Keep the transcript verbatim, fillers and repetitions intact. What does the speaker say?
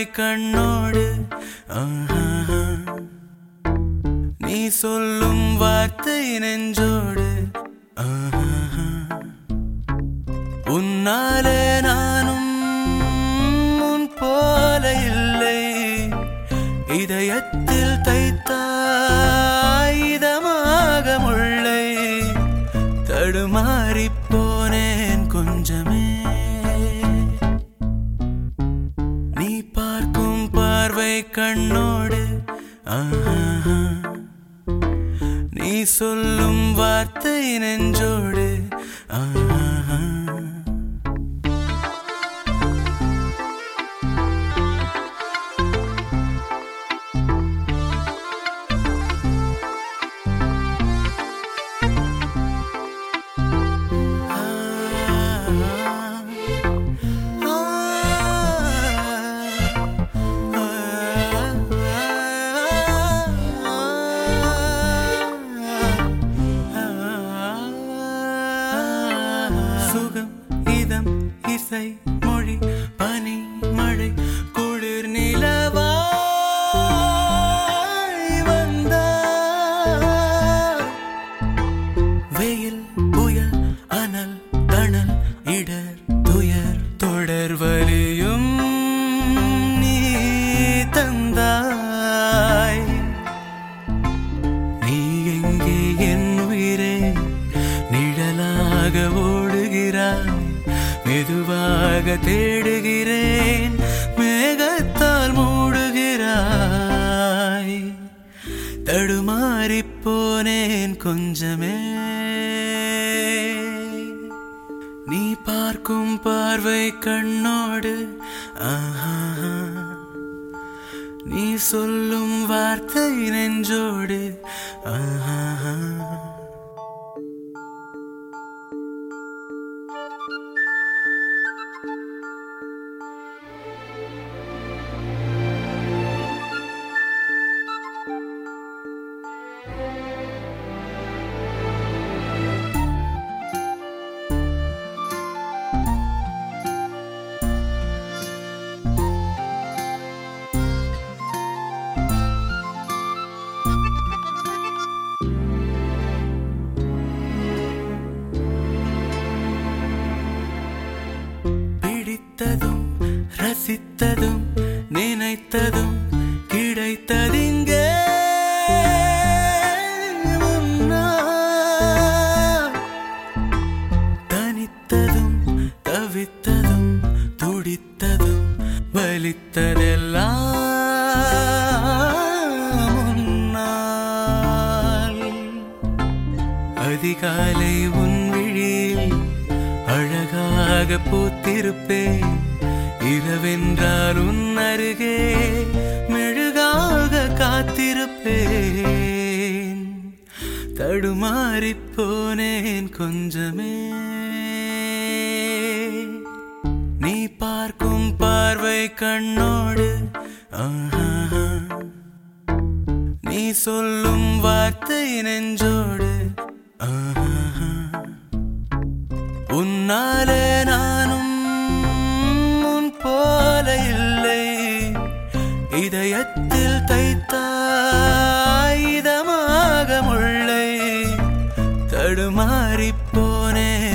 கண்ணோடு நீ சொல்லும் வார்த்தை நெஞ்சோடு உன்னாலே நானும் உன் போல இல்லை இதயத்தில் தைத்தாய் இதமாக முல்லை தடுமாறிப் போனேன் கொஞ்சமே நீ பார்க்கும் பார்வை கண்ணோடு நீ சொல்லும் வார்த்தை நெஞ்சோடு இசை மொழி பனி மழை குளிர் நிலவாய் வந்தாய் வெயில் புயல் அனல் தணல் இடர் துயர் தொடர் வலியும் நீ தந்தாய் நீ எங்கே என் உயிரே நிழலாக ஓடுகிறாய் மெதுவாக தேடுகிறேன் மேகத்தால் மூடுகிறாய் தடுமாறிப் போனேன் கொஞ்சமே நீ பார்க்கும் பார்வை கண்ணோடு நீ சொல்லும் வார்த்தை நெஞ்சோடு பிடித்ததும் ரசித்ததும் நினைத்ததும் கிடைத்ததிங்கே தனித்ததும் தவித்ததும் துடித்ததும் வலித்ததெல்லாம் உன்னால் அதிகாலை உன் விழியில் அழகாக பூத்திருப்பேன் இரவென்றால் உன் அருகே மெழுகாக காத்திருப்பேன் தடுமாறிப் போனேன் கொஞ்சமே நீ பார்க்கும் பார்வை கண்ணோடு நீ சொல்லும் வார்த்தை நெஞ்சோடு உன்னாலே நானும் உன் போல இல்லை இதயத்தில் தைத்தாய் இதமாக முல்லை தடுமாறிப் போனேன்